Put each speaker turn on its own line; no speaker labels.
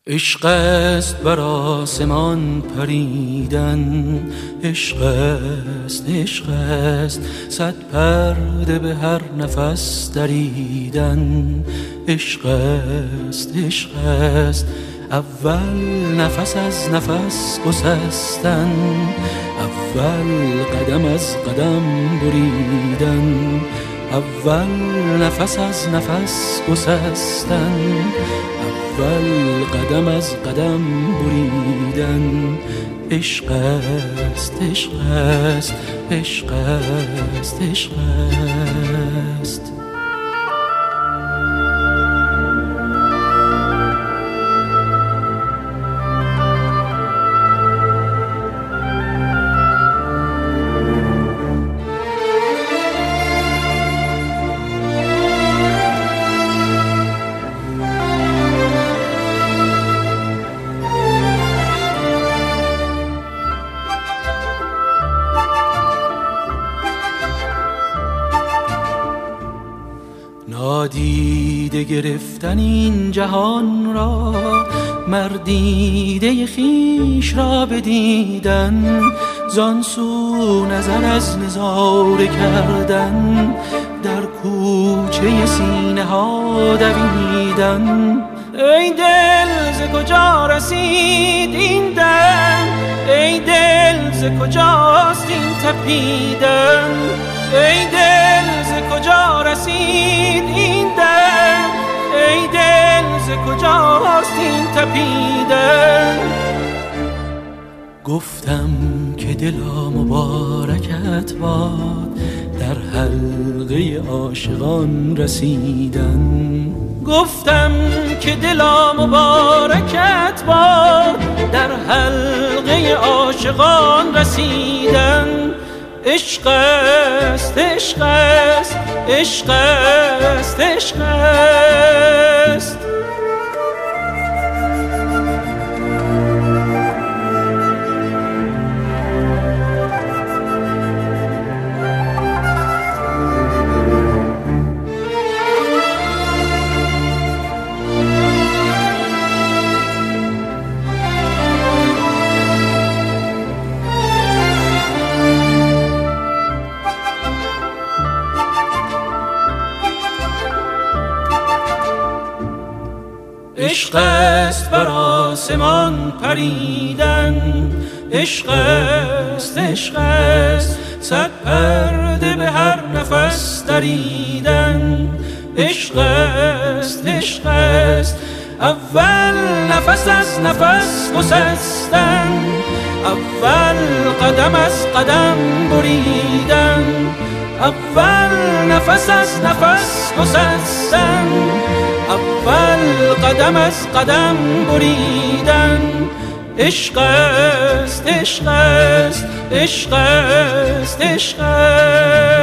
عشق است بر آسمان پریدن، عشق است، عشق است، صد پرده به هر نفس دریدن. عشق است، عشق است، اول نفس از نفس گسستن، اول قدم از قدم بریدن، اول نفس از نفس گسستن، اول قدم از قدم بریدن. عشق است، عشق است، عشق است، عشق است. نادیده گرفتن این جهان را، مردیده خویش را بدیدن، زان سو نظر از نظاره کردن، در کوچه سینه ها دویدن. ای دل ز کجا رسید این دم، ای دل ز کجاست این تپیدن، ای دل ز کجا رسید این دم، ای دل ز کجاست این تپیدن. گفتم که دلا مبارکت باد، در حلقه عاشقان رسیدن. گفتم که دلا مبارکت باد، در حلقه عاشقان رسیدن. عشق است، عشق است، عشق است، عشق است. عشق است بر آسمان پریدن، عشق است، عشق است، صد پرده به هر نفس دریدن. عشق است، عشق است، اول نفس از نفس گسستن، اول قدم از قدم بریدن، اول نفس از نفس گسستن، اول قدم از قدم بریدن. عشق است، عشق است، عشق است، عشق است.